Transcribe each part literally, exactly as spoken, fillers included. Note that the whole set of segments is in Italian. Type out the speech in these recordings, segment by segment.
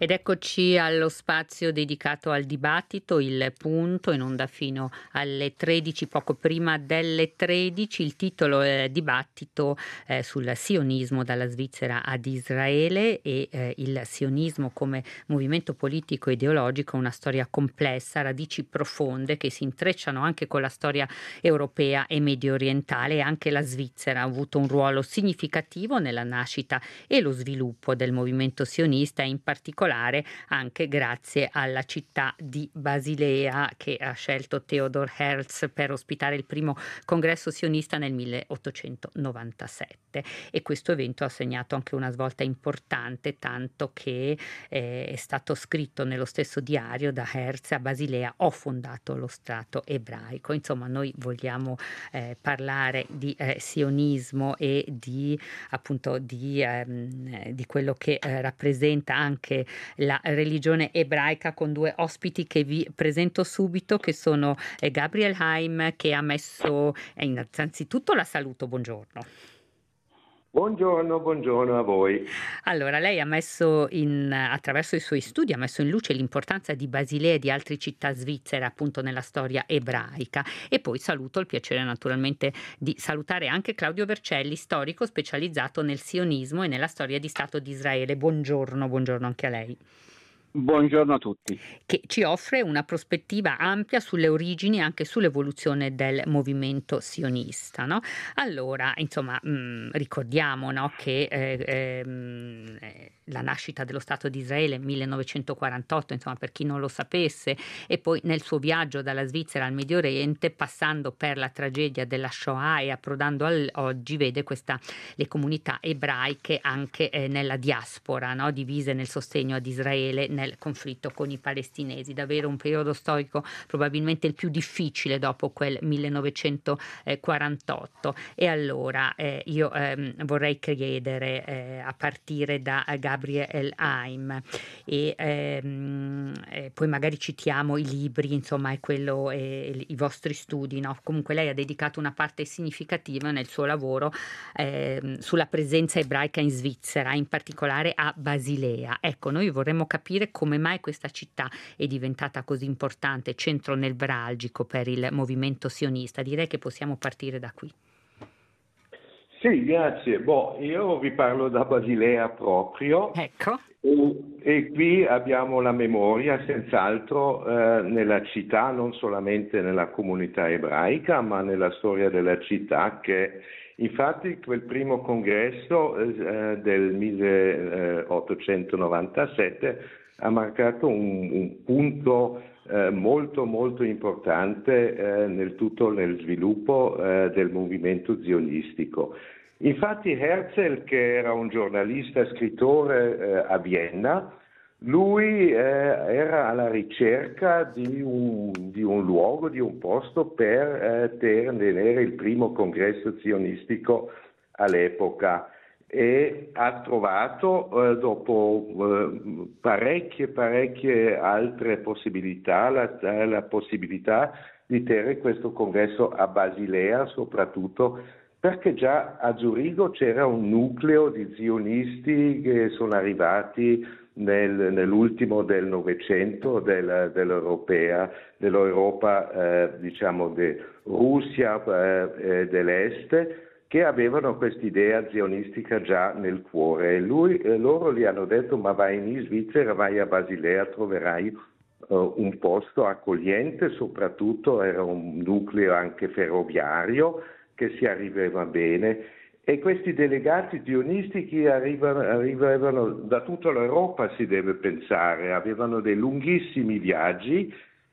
Ed eccoci allo spazio dedicato al dibattito, il punto in onda fino alle tredici, poco prima delle tredici. Il titolo è Dibattito eh, sul sionismo dalla Svizzera ad Israele e eh, il sionismo come movimento politico e ideologico, una storia complessa, radici profonde che si intrecciano anche con la storia europea e medio orientale. Anche la Svizzera ha avuto un ruolo significativo nella nascita e lo sviluppo del movimento sionista, in particolare anche grazie alla città di Basilea che ha scelto Theodor Herzl per ospitare il primo congresso sionista nel milleottocentonovantasette, e questo evento ha segnato anche una svolta importante, tanto che eh, è stato scritto nello stesso diario da Herzl: a Basilea ho fondato lo Stato ebraico. Insomma, noi vogliamo eh, parlare di eh, sionismo e di appunto di, ehm, di quello che eh, rappresenta anche la religione ebraica, con due ospiti che vi presento subito, che sono eh, Gabriel Haim, che ha messo eh, innanzitutto la saluto, buongiorno. Buongiorno, buongiorno a voi. Allora, lei ha messo in, attraverso i suoi studi, ha messo in luce l'importanza di Basilea e di altre città svizzere appunto nella storia ebraica. E poi saluto, il piacere naturalmente di salutare anche Claudio Vercelli, storico specializzato nel sionismo e nella storia di Stato di Israele. Buongiorno, buongiorno anche a lei. Buongiorno a tutti. Che ci offre una prospettiva ampia sulle origini e anche sull'evoluzione del movimento sionista, no? Allora, insomma, mh, ricordiamo, no, che eh, ehm, la nascita dello Stato di Israele millenovecentoquarantotto, insomma, per chi non lo sapesse, e poi nel suo viaggio dalla Svizzera al Medio Oriente, passando per la tragedia della Shoah e approdando al, oggi, vede questa, le comunità ebraiche anche eh, nella diaspora, no, divise nel sostegno ad Israele nel conflitto con i palestinesi. Davvero un periodo storico probabilmente il più difficile dopo quel millenovecentoquarantotto. E allora eh, io ehm, vorrei chiedere eh, a partire da Gabriel Haim e ehm, eh, poi magari citiamo i libri, insomma, e quello e i vostri studi, no? Comunque lei ha dedicato una parte significativa nel suo lavoro eh, sulla presenza ebraica in Svizzera, in particolare a Basilea. Ecco, noi vorremmo capire come mai questa città è diventata così importante, centro nevralgico per il movimento sionista. Direi che possiamo partire da qui. Sì, grazie. Boh, io vi parlo da Basilea proprio. Ecco. E, e qui abbiamo la memoria, senz'altro, eh, nella città, non solamente nella comunità ebraica, ma nella storia della città, che infatti quel primo congresso eh, del milleottocentonovantasette ha marcato un, un punto eh, molto molto importante eh, nel tutto nel sviluppo eh, del movimento zionistico. Infatti Herzl, che era un giornalista scrittore eh, a Vienna, lui eh, era alla ricerca di un, di un luogo, di un posto per eh, tenere il primo congresso zionistico all'epoca, e ha trovato eh, dopo eh, parecchie parecchie altre possibilità la, la possibilità di tenere questo congresso a Basilea, soprattutto perché già a Zurigo c'era un nucleo di zionisti che sono arrivati nel, nell'ultimo del Novecento del, dell'Europea, dell'Europa eh, diciamo di Russia eh, dell'Est, che avevano quest'idea zionistica già nel cuore. E lui, eh, loro gli hanno detto: ma vai in Svizzera, vai a Basilea, troverai uh, un posto accogliente, soprattutto era un nucleo anche ferroviario che si arrivava bene. E questi delegati zionistici arrivano, arrivavano da tutta l'Europa, si deve pensare, avevano dei lunghissimi viaggi.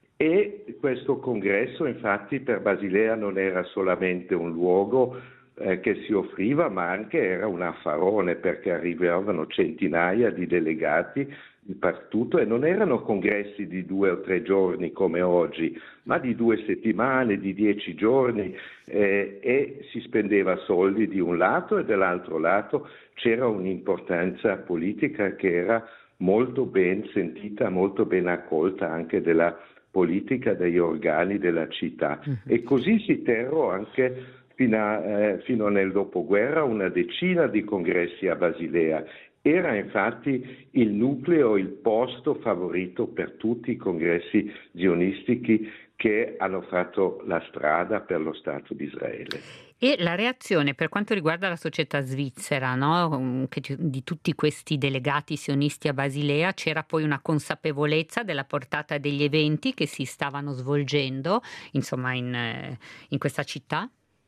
E questo congresso, infatti, per Basilea non era solamente un luogo eh, che si offriva, ma anche era un affarone, perché arrivavano centinaia di delegati dappertutto, e non erano congressi di due o tre giorni come oggi, ma di due settimane, di dieci giorni, eh, e si spendeva soldi di un lato, e dall'altro lato c'era un'importanza politica che era molto ben sentita, molto ben accolta anche della politica, degli organi della città. Uh-huh. E così si terrò anche fino, a, eh, fino nel dopoguerra una decina di congressi a Basilea, era infatti il nucleo, il posto favorito per tutti i congressi zionistici che hanno fatto la strada per lo Stato di Israele. E la reazione per quanto riguarda la società svizzera, no? Che di tutti questi delegati sionisti a Basilea, c'era poi una consapevolezza della portata degli eventi che si stavano svolgendo, insomma, in, in questa città?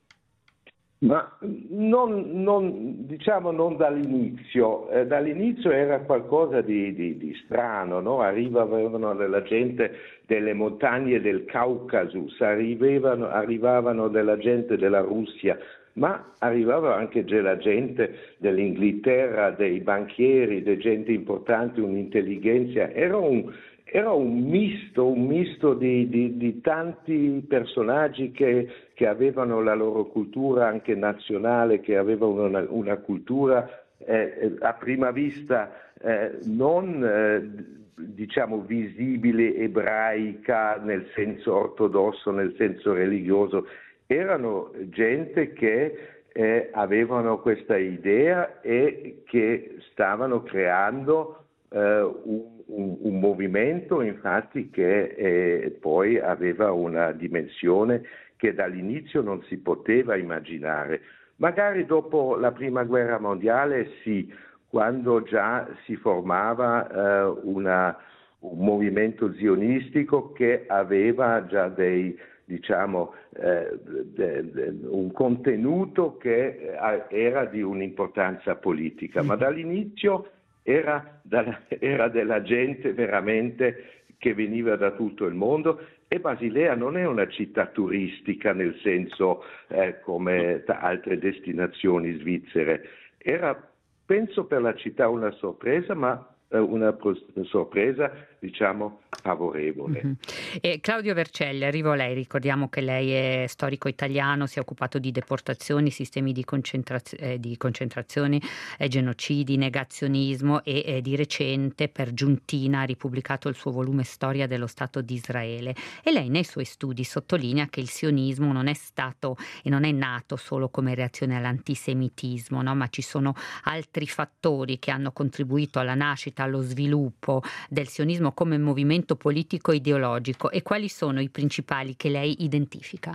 Ma non, non, diciamo non dall'inizio, eh, dall'inizio era qualcosa di, di, di strano, no? Arrivavano della gente delle montagne del Caucasus, arrivavano, arrivavano della gente della Russia, ma arrivava anche della gente dell'Inghilterra, dei banchieri, di gente importante, un'intelligenza, era un Era un misto, un misto di, di, di tanti personaggi che, che avevano la loro cultura anche nazionale, che avevano una, una cultura eh, a prima vista eh, non eh, diciamo visibile ebraica nel senso ortodosso, nel senso religioso. Erano gente che eh, avevano questa idea e che stavano creando eh, un Un, un movimento infatti che eh, poi aveva una dimensione che dall'inizio non si poteva immaginare. Magari dopo la prima guerra mondiale sì, quando già si formava eh, una, un movimento zionistico che aveva già dei diciamo eh, de, de, un contenuto che eh, era di un'importanza politica, ma dall'inizio Era, da, era della gente veramente che veniva da tutto il mondo, e Basilea non è una città turistica nel senso eh, come altre destinazioni svizzere. Era, penso, per la città una sorpresa, ma eh, una sorpresa diciamo favorevole. Mm-hmm. E Claudio Vercelli, arrivo a lei. Ricordiamo che lei è storico italiano, si è occupato di deportazioni, sistemi di, concentraz- eh, di concentrazione, eh, genocidi, negazionismo e eh, di recente per Giuntina ha ripubblicato il suo volume Storia dello Stato di Israele, e lei nei suoi studi sottolinea che il sionismo non è stato e non è nato solo come reazione all'antisemitismo, no? Ma ci sono altri fattori che hanno contribuito alla nascita, allo sviluppo del sionismo come movimento politico e ideologico, e quali sono i principali che lei identifica?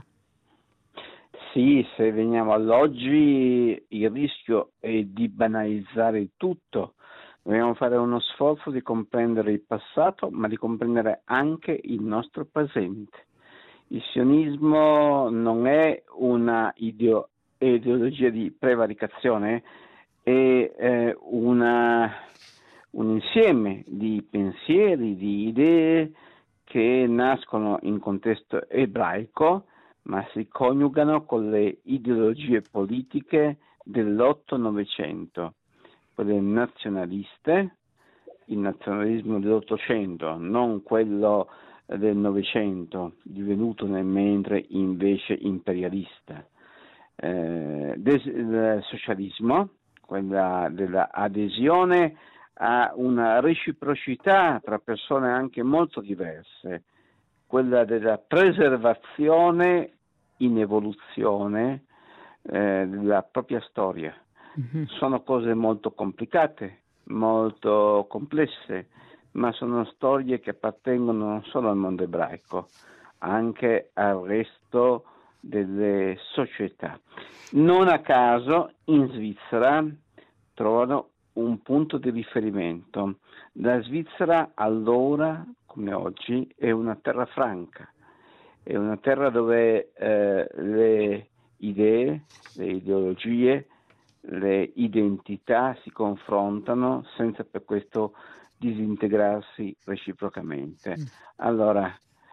Sì, se veniamo all'oggi il rischio è di banalizzare tutto. Dobbiamo fare uno sforzo di comprendere il passato, ma di comprendere anche il nostro presente. Il sionismo non è una ideo- ideologia di prevaricazione, è eh, una un insieme di pensieri, di idee che nascono in contesto ebraico, ma si coniugano con le ideologie politiche dell'otto novecento, quelle nazionaliste, il nazionalismo dell'Ottocento, non quello del Novecento, divenuto nel mentre invece imperialista, eh, del socialismo, quella dell'adesione a una reciprocità tra persone anche molto diverse, quella della preservazione in evoluzione eh, della propria storia. Mm-hmm. Sono cose molto complicate, molto complesse, ma sono storie che appartengono non solo al mondo ebraico, anche al resto delle società. Non a caso in Svizzera trovano un punto di riferimento. La Svizzera allora, come oggi, è una terra franca, è una terra dove eh, le idee, le ideologie, le identità si confrontano senza per questo disintegrarsi reciprocamente. Mm. Allora,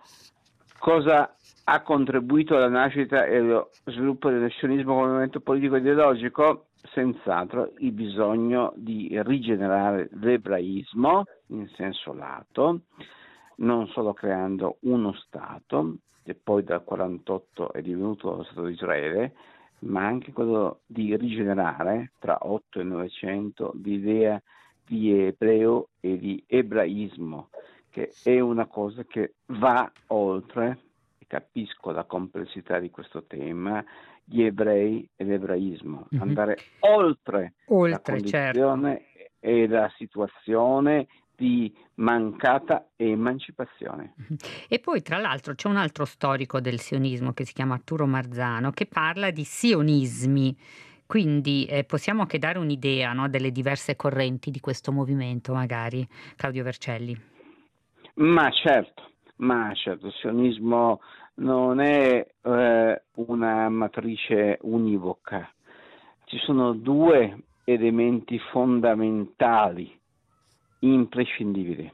cosa ha contribuito alla nascita e allo sviluppo del sionismo come movimento politico ideologico? Senz'altro il bisogno di rigenerare l'ebraismo in senso lato, non solo creando uno Stato, che poi dal quarantotto è divenuto lo Stato di Israele, ma anche quello di rigenerare tra otto e novecento l'idea di ebreo e di ebraismo, che è una cosa che va oltre, e capisco la complessità di questo tema, gli ebrei e l'ebraismo, mm-hmm. andare oltre, oltre la condizione certo. è la situazione di mancata emancipazione. E poi tra l'altro c'è un altro storico del sionismo che si chiama Arturo Marzano che parla di sionismi, quindi eh, possiamo anche dare un'idea, no, delle diverse correnti di questo movimento, magari, Claudio Vercelli. Ma certo, ma certo, il sionismo non è eh, una matrice univoca, ci sono due elementi fondamentali imprescindibili.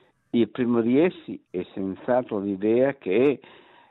Il primo di essi è senz'altro l'idea che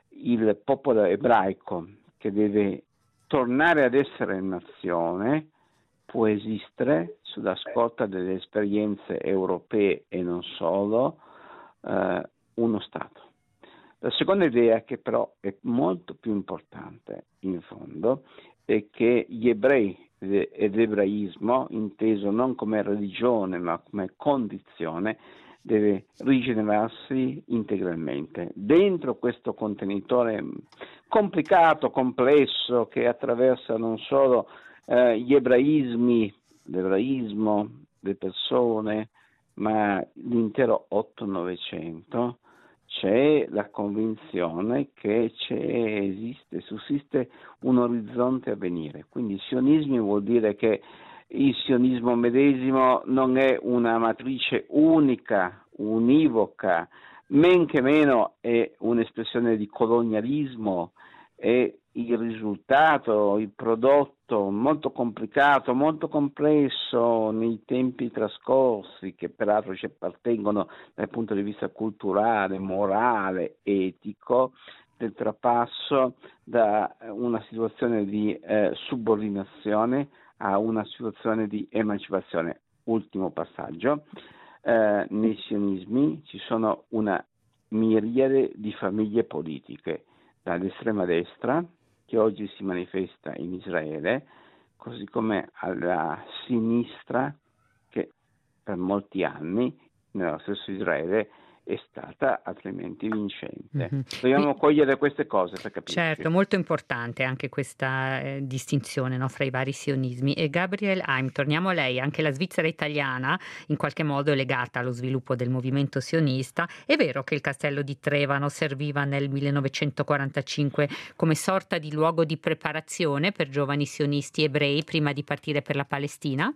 il popolo ebraico, che deve tornare ad essere nazione, può esistere sulla scorta delle esperienze europee e non solo, eh, uno Stato. La seconda idea, che però è molto più importante in fondo, è che gli ebrei ed l'ebraismo, inteso non come religione ma come condizione, deve rigenerarsi integralmente. Dentro questo contenitore complicato, complesso, che attraversa non solo eh, gli ebraismi, l'ebraismo, le persone, ma l'intero otto novecento, c'è la convinzione che c'è, esiste, sussiste un orizzonte a venire. Quindi il sionismo vuol dire che il sionismo medesimo non è una matrice unica, univoca, men che meno è un'espressione di colonialismo, è il risultato, il prodotto molto complicato, molto complesso nei tempi trascorsi, che peraltro ci appartengono dal punto di vista culturale, morale, etico, del trapasso da una situazione di eh, subordinazione a una situazione di emancipazione. Ultimo passaggio, eh, nei sionismi ci sono una miriade di famiglie politiche, dall'estrema destra, che oggi si manifesta in Israele, così come alla sinistra, che per molti anni nello stesso Israele è stata altrimenti vincente. Mm-hmm. Dobbiamo Qui, cogliere queste cose per capirci. Certo, molto importante anche questa eh, distinzione, no, fra i vari sionismi. E Gabriel Heim, torniamo a lei, anche la Svizzera italiana in qualche modo è legata allo sviluppo del movimento sionista. È vero che il castello di Trevano serviva nel millenovecentoquarantacinque come sorta di luogo di preparazione per giovani sionisti ebrei prima di partire per la Palestina?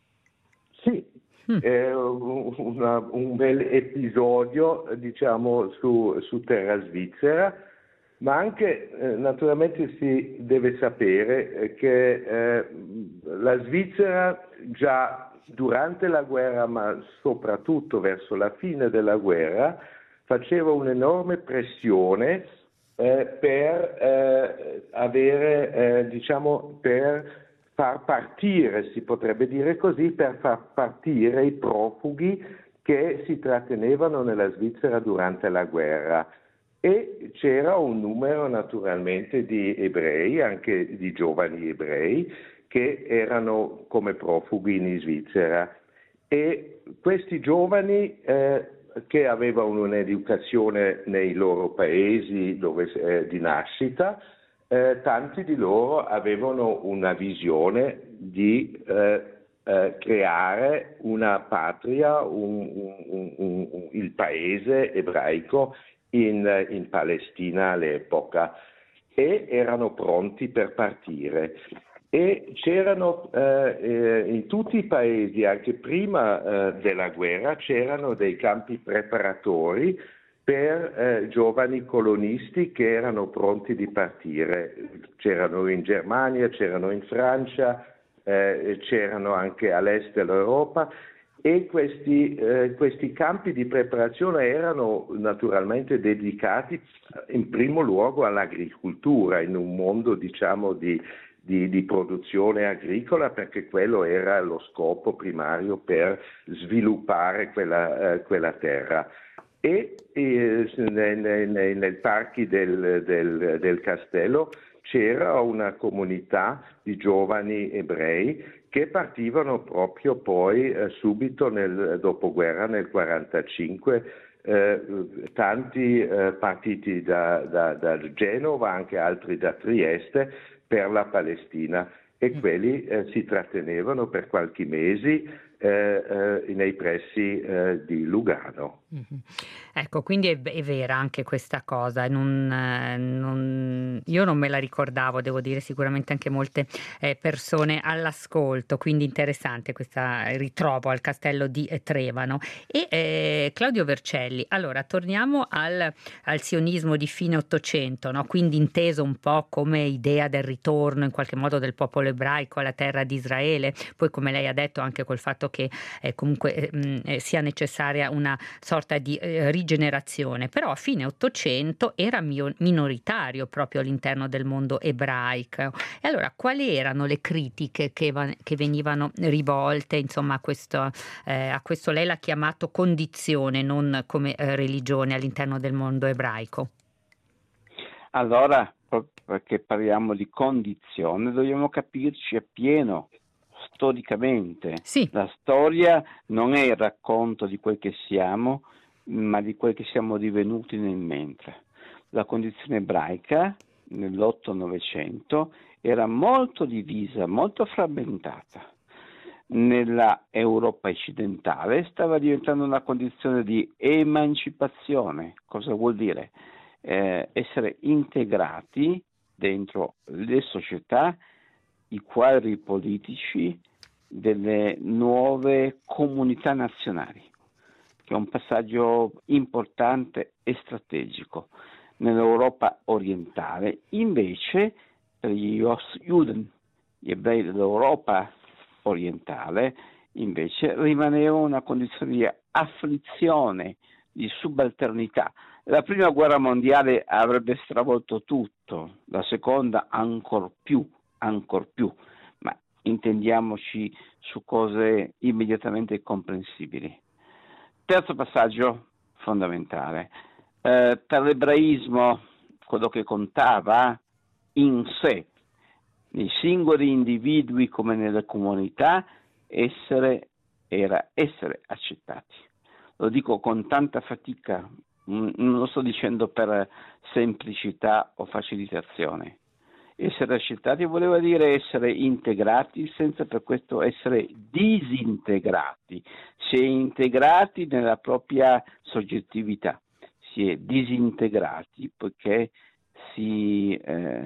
Sì. È una, un bel episodio, diciamo, su, su terra svizzera, ma anche eh, naturalmente si deve sapere che eh, la Svizzera già durante la guerra, ma soprattutto verso la fine della guerra, faceva un'enorme pressione eh, per eh, avere, eh, diciamo, per far partire, si potrebbe dire così, per far partire i profughi che si trattenevano nella Svizzera durante la guerra. E c'era un numero naturalmente di ebrei, anche di giovani ebrei, che erano come profughi in Svizzera. E questi giovani eh, che avevano un'educazione nei loro paesi dove, eh, di nascita, Eh, tanti di loro avevano una visione di eh, eh, creare una patria, un, un, un, un, il paese ebraico in, in Palestina all'epoca, e erano pronti per partire. E c'erano eh, eh, in tutti i paesi, anche prima eh, della guerra, c'erano dei campi preparatori per eh, giovani colonisti che erano pronti di partire. C'erano in Germania, c'erano in Francia, eh, c'erano anche all'est dell'Europa, e questi, eh, questi campi di preparazione erano naturalmente dedicati in primo luogo all'agricoltura, in un mondo, diciamo, di, di, di produzione agricola, perché quello era lo scopo primario per sviluppare quella, eh, quella terra. E eh, nei, nei, nei parchi del, del, del castello c'era una comunità di giovani ebrei che partivano proprio poi eh, subito nel dopoguerra, nel quarantacinque, eh, tanti eh, partiti da, da, da Genova, anche altri da Trieste, per la Palestina, e quelli eh, si trattenevano per qualche mesi eh, eh, nei pressi eh, di Lugano. Mm-hmm. Ecco, quindi è, è vera anche questa cosa, non, eh, non, io non me la ricordavo, devo dire, sicuramente anche molte eh, persone all'ascolto, quindi interessante questa ritrovo al castello di Trevano. E eh, Claudio Vercelli, allora torniamo al, al sionismo di fine Ottocento, no? Quindi inteso un po' come idea del ritorno in qualche modo del popolo ebraico alla terra di Israele, poi come lei ha detto anche col fatto che eh, comunque eh, sia necessaria una sorta di eh, rigenerazione, però a fine Ottocento era mio, minoritario proprio all'interno del mondo ebraico. E allora quali erano le critiche che, va, che venivano rivolte insomma a questo, eh, a questo lei l'ha chiamato condizione, non come eh, religione all'interno del mondo ebraico? Allora, perché parliamo di condizione, dobbiamo capirci appieno storicamente. Sì. La storia non è il racconto di quel che siamo, ma di quel che siamo divenuti nel mentre. La condizione ebraica nell'otto novecento era molto divisa, molto frammentata. Nella Europa occidentale stava diventando una condizione di emancipazione. Cosa vuol dire? Eh, essere integrati dentro le società, i quadri politici delle nuove comunità nazionali, che è un passaggio importante e strategico. Nell'Europa orientale, invece, per gli Juden, gli ebrei dell'Europa orientale, invece, rimaneva una condizione di afflizione, di subalternità. La prima guerra mondiale avrebbe stravolto tutto, la seconda ancor più, ancor più, ma intendiamoci su cose immediatamente comprensibili. Terzo passaggio fondamentale. Eh, per l'ebraismo quello che contava in sé, nei singoli individui come nelle comunità, essere, era essere accettati. Lo dico con tanta fatica, non lo sto dicendo per semplicità o facilitazione. Essere accettati voleva dire essere integrati senza per questo essere disintegrati. Si è integrati nella propria soggettività, si è disintegrati poiché si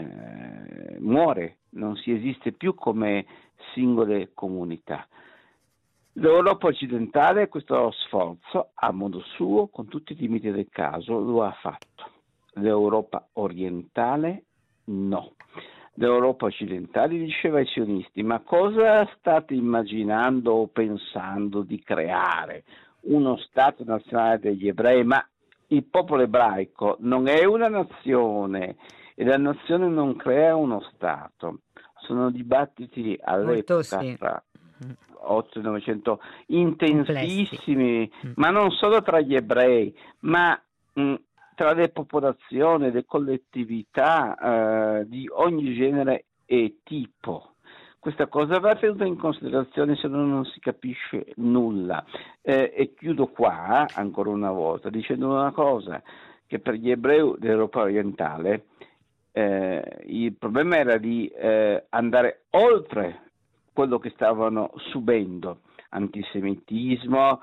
eh, muore, non si esiste più come singole comunità. L'Europa occidentale questo sforzo, a modo suo, con tutti i limiti del caso, lo ha fatto. L'Europa orientale no. L'Europa occidentale diceva ai sionisti: ma cosa state immaginando o pensando di creare? Uno Stato nazionale degli ebrei? Ma il popolo ebraico non è una nazione e la nazione non crea uno Stato. Sono dibattiti all'epoca Molto, sì. tra otto e novecento intensissimi, complessi. Ma non solo tra gli ebrei, ma mh, tra le popolazioni, le collettività eh, di ogni genere e tipo. Questa cosa va tenuta in considerazione, se no non si capisce nulla. Eh, e chiudo qua, ancora una volta, dicendo una cosa, che per gli ebrei dell'Europa orientale eh, il problema era di eh, andare oltre quello che stavano subendo, antisemitismo,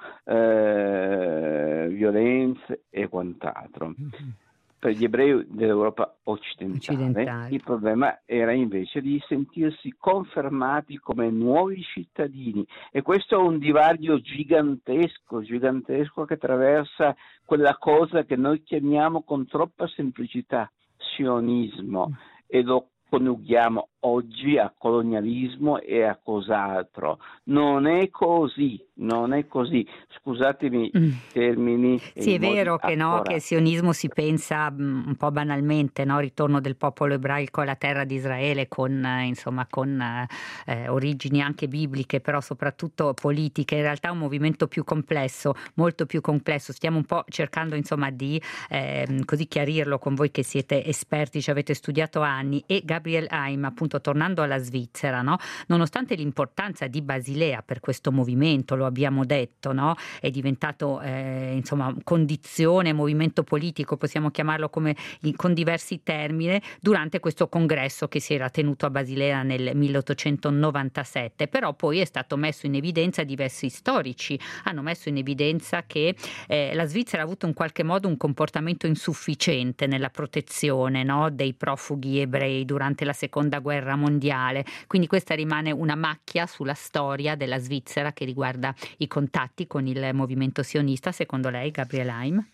eh, violenze e quant'altro. Mm-hmm. Per gli ebrei dell'Europa occidentale, occidentale il problema era invece di sentirsi confermati come nuovi cittadini, e questo è un divario gigantesco, gigantesco che attraversa quella cosa che noi chiamiamo con troppa semplicità sionismo, mm. e lo coniughiamo oggi a colonialismo e a cos'altro. Non è così, non è così. Scusatemi i mm. termini. Sì, è vero che, no, che il sionismo si pensa um, un po' banalmente, no? Ritorno del popolo ebraico alla terra di Israele con, eh, insomma, con eh, origini anche bibliche, però soprattutto politiche. In realtà è un movimento più complesso, molto più complesso. Stiamo un po' cercando, insomma, di eh, così chiarirlo con voi che siete esperti, ci avete studiato anni, e Gabriel Haim, appunto appunto tornando alla Svizzera, no? Nonostante l'importanza di Basilea per questo movimento, lo abbiamo detto, no? È diventato eh, insomma condizione, movimento politico, possiamo chiamarlo come con diversi termini, durante questo congresso che si era tenuto a Basilea nel milleottocentonovantasette, però poi è stato messo in evidenza, diversi storici hanno messo in evidenza che eh, la Svizzera ha avuto in qualche modo un comportamento insufficiente nella protezione, no? dei profughi ebrei durante la seconda guerra mondiale, quindi questa rimane una macchia sulla storia della Svizzera che riguarda i contatti con il movimento sionista, secondo lei, Gabriel Heim?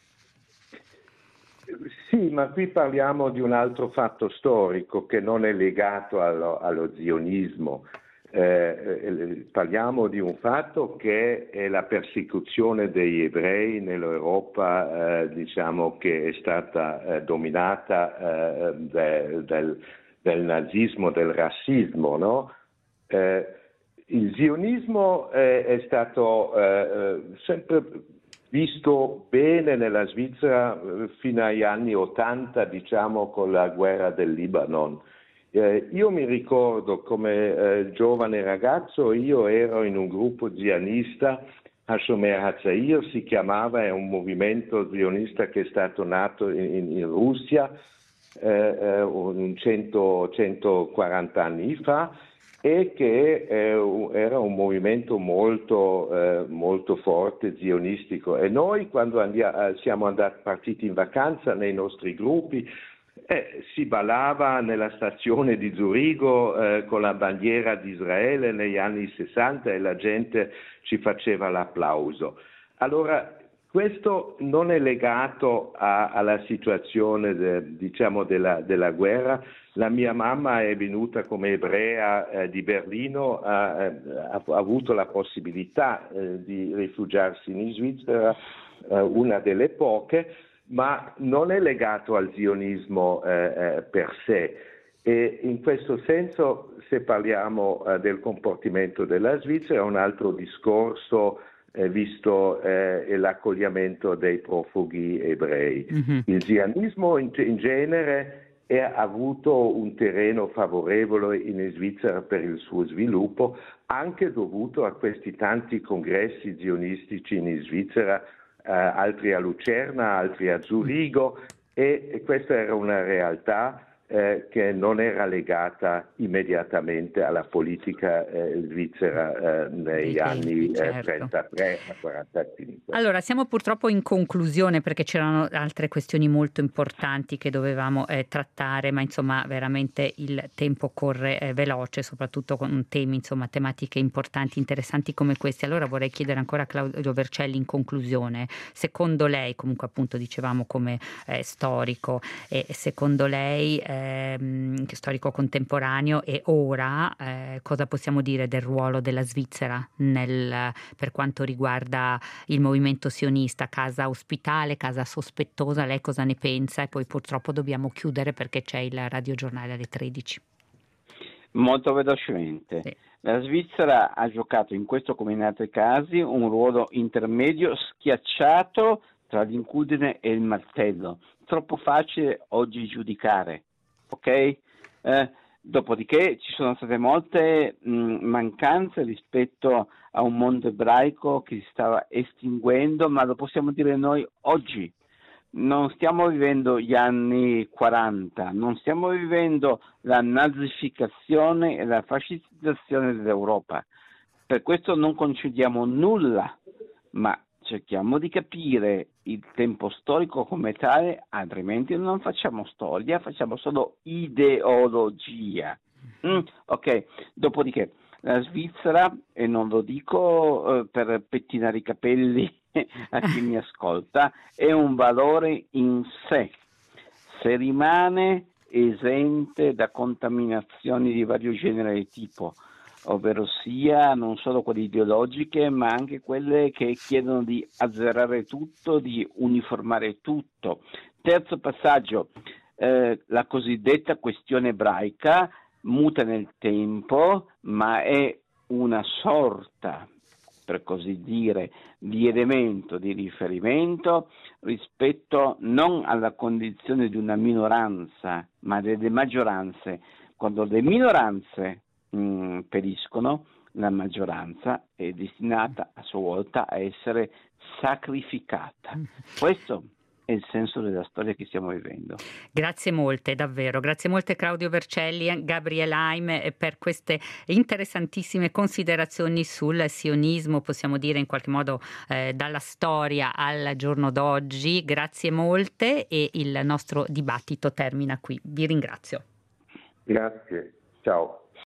Sì, ma qui parliamo di un altro fatto storico che non è legato allo, allo zionismo. Eh, parliamo di un fatto che è la persecuzione degli ebrei nell'Europa, eh, diciamo che è stata eh, dominata eh, de, del, del nazismo, del razzismo, no? Eh, il zionismo è, è stato eh, sempre visto bene nella Svizzera fino agli anni ottanta, diciamo, con la guerra del Libano. Eh, io mi ricordo come eh, giovane ragazzo, io ero in un gruppo zionista, Hashomer Hatzair si chiamava, è un movimento zionista che è stato nato in, in Russia eh, eh, cento, centoquaranta anni fa, e che eh, era un movimento molto, eh, molto forte, zionistico. E noi quando andia, siamo andati partiti in vacanza nei nostri gruppi, eh, si ballava nella stazione di Zurigo eh, con la bandiera di Israele negli anni sessanta e la gente ci faceva l'applauso. Allora, questo non è legato a, alla situazione de, diciamo della, della guerra. La mia mamma è venuta come ebrea eh, di Berlino, ha, ha, ha avuto la possibilità eh, di rifugiarsi in Svizzera, eh, una delle poche, ma non è legato al zionismo eh, eh, per sé. E in questo senso, se parliamo eh, del comportamento della Svizzera, è un altro discorso eh, visto eh, l'accoglimento dei profughi ebrei. Mm-hmm. Il zionismo in, in genere ha avuto un terreno favorevole in Svizzera per il suo sviluppo, anche dovuto a questi tanti congressi zionistici in Svizzera, eh, altri a Lucerna, altri a Zurigo, e, e questa era una realtà eh, che non era legata immediatamente alla politica eh, svizzera eh, negli tempi, anni certo. eh, trentatré a quarantacinque. Allora, siamo purtroppo in conclusione perché c'erano altre questioni molto importanti che dovevamo eh, trattare, ma insomma veramente il tempo corre eh, veloce, soprattutto con temi, insomma, tematiche importanti, interessanti come questi. Allora vorrei chiedere ancora a Claudio Vercelli in conclusione, secondo lei, comunque appunto dicevamo come eh, storico, e secondo lei eh, che storico contemporaneo, e ora eh, cosa possiamo dire del ruolo della Svizzera nel, per quanto riguarda il movimento sionista, casa ospitale, casa sospettosa? Lei cosa ne pensa? E poi purtroppo dobbiamo chiudere perché c'è il radiogiornale alle tredici. Molto velocemente. Sì. La Svizzera ha giocato in questo come in altri casi un ruolo intermedio schiacciato tra l'incudine e il martello. Troppo facile oggi giudicare. Ok? Eh, dopodiché ci sono state molte mh, mancanze rispetto a un mondo ebraico che si stava estinguendo, ma lo possiamo dire noi oggi. Non stiamo vivendo gli anni quaranta, non stiamo vivendo la nazificazione e la fascizzazione dell'Europa. Per questo non concediamo nulla, ma cerchiamo di capire il tempo storico come tale, altrimenti non facciamo storia, facciamo solo ideologia. Mm, ok, dopodiché la Svizzera, e non lo dico eh, per pettinare i capelli a chi mi ascolta, è un valore in sé. Se rimane esente da contaminazioni di vario genere e tipo, ovvero sia non solo quelle ideologiche ma anche quelle che chiedono di azzerare tutto, di uniformare tutto. Terzo passaggio, eh, la cosiddetta questione ebraica muta nel tempo, ma è una sorta, per così dire, di elemento di riferimento rispetto non alla condizione di una minoranza, ma delle maggioranze. Quando le minoranze mh, periscono, la maggioranza è destinata a sua volta a essere sacrificata. Questo è il senso della storia che stiamo vivendo. Grazie molte, davvero. Grazie molte Claudio Vercelli e Gabriel Haim per queste interessantissime considerazioni sul sionismo, possiamo dire in qualche modo eh, dalla storia al giorno d'oggi. Grazie molte e il nostro dibattito termina qui. Vi ringrazio. Grazie, ciao.